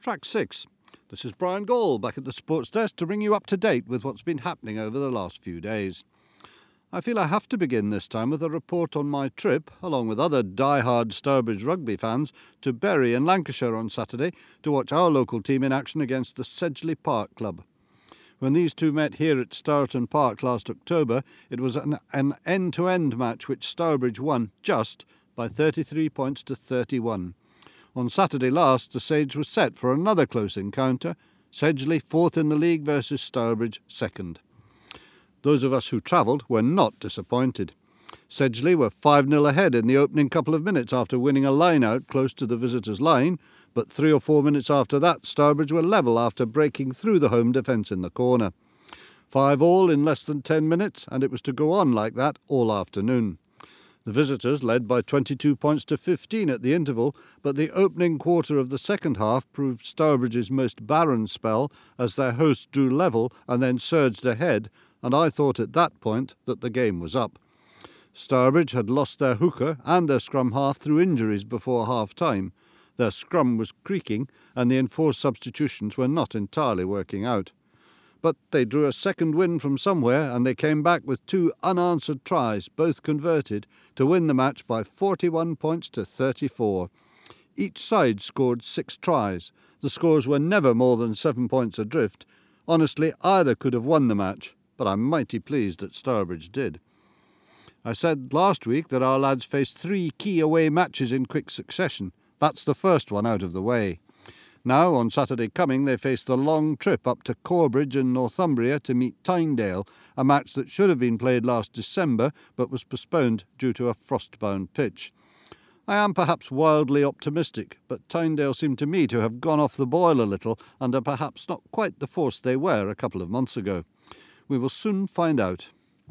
Track 6. This is Brian Gall back at the Sports Desk to bring you up to date with what's been happening over the last few days. I feel I have to begin this time with a report on my trip, along with other die-hard Stourbridge rugby fans, to Bury in Lancashire on Saturday to watch our local team in action against the Sedgley Park Club. When these two met here at Stourton Park last October, it was an end-to-end match which Stourbridge won just by 33 points to 31. On Saturday last, the stage was set for another close encounter, Sedgley 4th in the league versus Stourbridge 2nd. Those of us who travelled were not disappointed. Sedgley were 5-0 ahead in the opening couple of minutes after winning a line-out close to the visitors' line, but 3 or 4 minutes after that, Stourbridge were level after breaking through the home defence in the corner. 5-all in less than 10 minutes, and it was to go on like that all afternoon. The visitors led by 22 points to 15 at the interval, but the opening quarter of the second half proved Stourbridge's most barren spell as their hosts drew level and then surged ahead, and I thought at that point that the game was up. Stourbridge had lost their hooker and their scrum half through injuries before half-time. Their scrum was creaking and the enforced substitutions were not entirely working out. But they drew a second win from somewhere and they came back with 2 unanswered tries, both converted, to win the match by 41 points to 34. Each side scored 6 tries. The scores were never more than 7 points adrift. Honestly, either could have won the match, but I'm mighty pleased that Stourbridge did. I said last week that our lads faced 3 key away matches in quick succession. That's the first one out of the way. Now, on Saturday coming, they face the long trip up to Corbridge in Northumbria to meet Tynedale, a match that should have been played last December but was postponed due to a frost-bound pitch. I am perhaps wildly optimistic, but Tynedale seem to me to have gone off the boil a little and are perhaps not quite the force they were a couple of months ago. We will soon find out.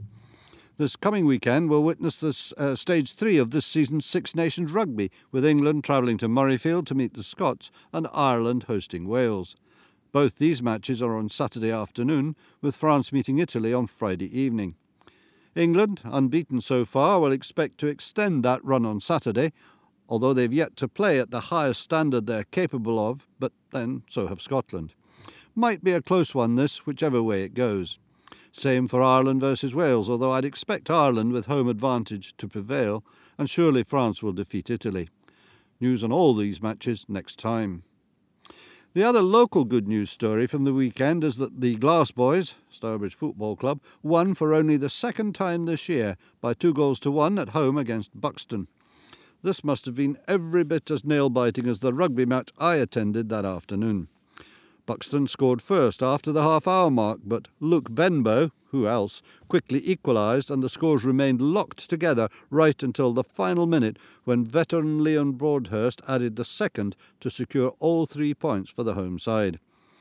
This coming weekend we'll witness Stage 3 of this season's Six Nations Rugby, with England travelling to Murrayfield to meet the Scots and Ireland hosting Wales. Both these matches are on Saturday afternoon, with France meeting Italy on Friday evening. England, unbeaten so far, will expect to extend that run on Saturday, although they've yet to play at the highest standard they're capable of, but then so have Scotland. Might be a close one this, whichever way it goes. Same for Ireland versus Wales, although I'd expect Ireland with home advantage to prevail, and surely France will defeat Italy. News on all these matches next time. The other local good news story from the weekend is that the Glass Boys, Stourbridge Football Club, won for only the second time this year by 2-1 at home against Buxton. This must have been every bit as nail-biting as the rugby match I attended that afternoon. Buxton scored first after the half-hour mark, but Luke Benbow, who else, quickly equalised and the scores remained locked together right until the final minute when veteran Leon Broadhurst added the second to secure all 3 points for the home side.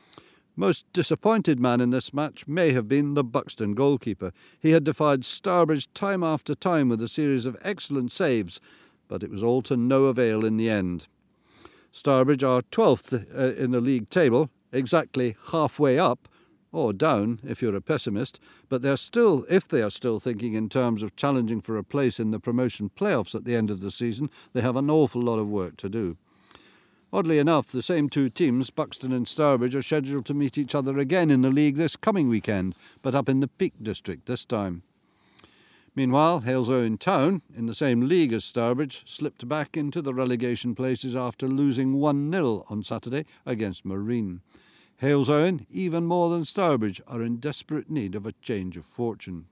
Most disappointed man in this match may have been the Buxton goalkeeper. He had defied Stourbridge time after time with a series of excellent saves, but it was all to no avail in the end. Stourbridge are 12th in the league table, exactly halfway up, or down if you're a pessimist, but if they are still thinking in terms of challenging for a place in the promotion playoffs at the end of the season, they have an awful lot of work to do. Oddly enough, the same 2 teams, Buxton and Stourbridge, are scheduled to meet each other again in the league this coming weekend, but up in the Peak District this time. Meanwhile, Halesowen Town, in the same league as Stourbridge, slipped back into the relegation places after losing 1-0 on Saturday against Marine. Halesowen, even more than Stourbridge, are in desperate need of a change of fortune.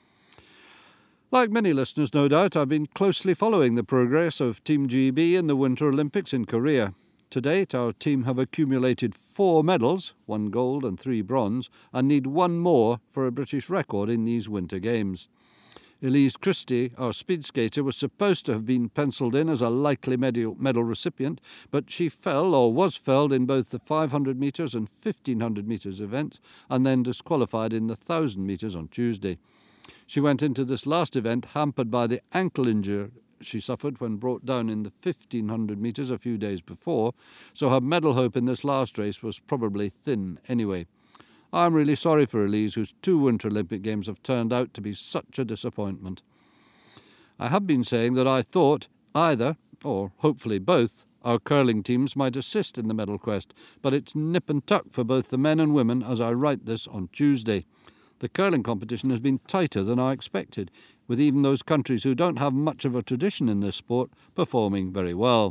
Like many listeners, no doubt, I've been closely following the progress of Team GB in the Winter Olympics in Korea. To date, our team have accumulated 4 medals, 1 gold and 3 bronze, and need 1 more for a British record in these Winter Games. Elise Christie, our speed skater, was supposed to have been pencilled in as a likely medal recipient, but she was felled in both the 500 metres and 1500 metres events, and then disqualified in the 1000 metres on Tuesday. She went into this last event hampered by the ankle injury she suffered when brought down in the 1500 metres a few days before, so her medal hope in this last race was probably thin anyway. I'm really sorry for Elise, whose 2 Winter Olympic Games have turned out to be such a disappointment. I have been saying that I thought either, or hopefully both, Our curling teams might assist in the medal quest, but it's nip and tuck for both the men and women as I write this on Tuesday. The curling competition has been tighter than I expected, with even those countries who don't have much of a tradition in this sport performing very well.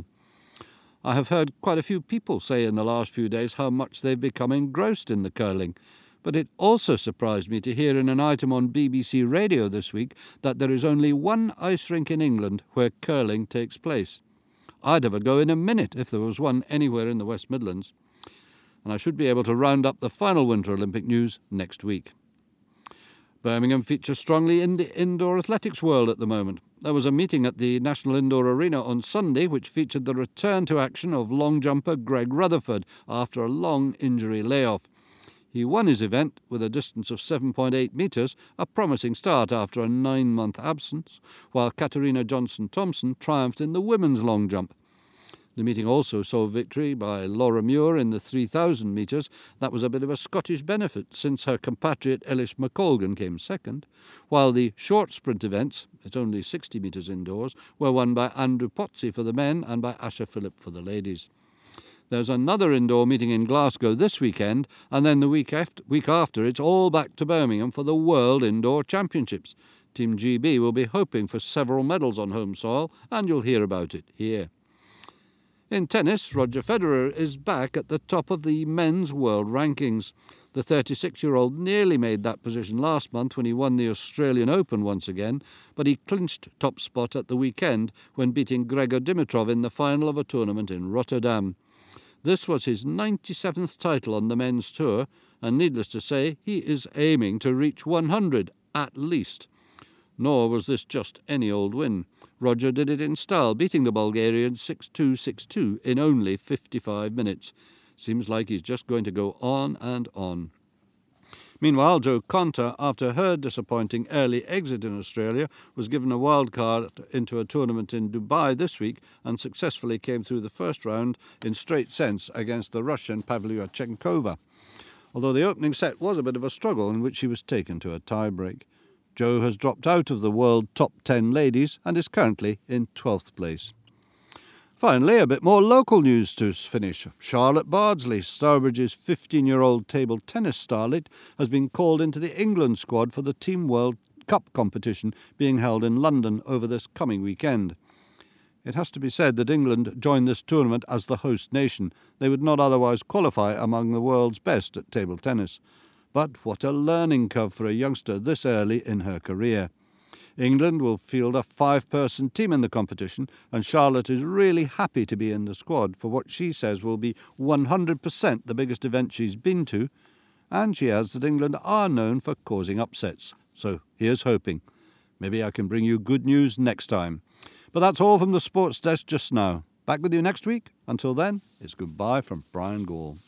I have heard quite a few people say in the last few days how much they've become engrossed in the curling, but it also surprised me to hear in an item on BBC Radio this week that there is only one ice rink in England where curling takes place. I'd have a go in a minute if there was one anywhere in the West Midlands. And I should be able to round up the final Winter Olympic news next week. Birmingham features strongly in the indoor athletics world at the moment. There was a meeting at the National Indoor Arena on Sunday which featured the return to action of long jumper Greg Rutherford after a long injury layoff. He won his event with a distance of 7.8 metres, a promising start after a 9-month absence, while Katarina Johnson-Thompson triumphed in the women's long jump. The meeting also saw victory by Laura Muir in the 3,000 metres. That was a bit of a Scottish benefit since her compatriot Eilish McColgan came second, while the short sprint events, it's only 60 metres indoors, were won by Andrew Pozzi for the men and by Asher Phillip for the ladies. There's another indoor meeting in Glasgow this weekend, and then the week after it's all back to Birmingham for the World Indoor Championships. Team GB will be hoping for several medals on home soil, and you'll hear about it here. In tennis, Roger Federer is back at the top of the men's world rankings. The 36-year-old nearly made that position last month when he won the Australian Open once again, but he clinched top spot at the weekend when beating Gregor Dimitrov in the final of a tournament in Rotterdam. This was his 97th title on the men's tour, and needless to say, he is aiming to reach 100 at least. Nor was this just any old win. Roger did it in style, beating the Bulgarian 6-2, 6-2 in only 55 minutes. Seems like he's just going to go on and on. Meanwhile, Jo Konta, after her disappointing early exit in Australia, was given a wild card into a tournament in Dubai this week and successfully came through the first round in straight sets against the Russian Pavlyuchenkova, although the opening set was a bit of a struggle in which she was taken to a tie-break. Jo has dropped out of the world top 10 ladies and is currently in 12th place. Finally, a bit more local news to finish. Charlotte Bardsley, Stourbridge's 15-year-old table tennis starlet, has been called into the England squad for the Team World Cup competition being held in London over this coming weekend. It has to be said that England joined this tournament as the host nation. They would not otherwise qualify among the world's best at table tennis. But what a learning curve for a youngster this early in her career. England will field a 5-person team in the competition, and Charlotte is really happy to be in the squad for what she says will be 100% the biggest event she's been to, and she adds that England are known for causing upsets. So here's hoping. Maybe I can bring you good news next time. But that's all from the Sports Desk just now. Back with you next week. Until then, it's goodbye from Brian Gall.